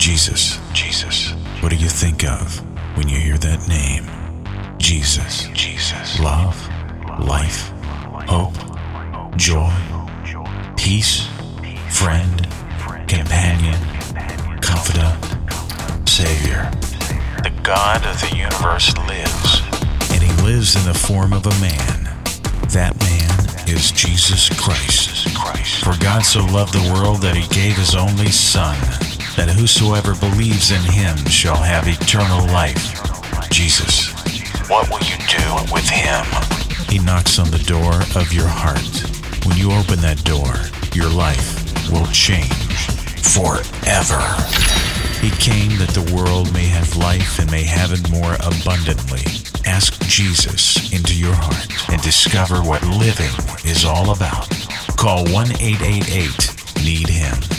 Jesus. Jesus. What do you think of when you hear that name? Jesus. Jesus. Love, life, hope, joy, peace, friend, companion, confidant, Savior. The God of the universe lives, and he lives in the form of a man. That man is Jesus Christ. For God so loved the world that he gave his only Son, that whosoever believes in him shall have eternal life. Jesus, what will you do with him? He knocks on the door of your heart. When you open that door, your life will change forever. He came that the world may have life and may have it more abundantly. Ask Jesus into your heart and discover what living is all about. Call 1-888-NEED-HIM.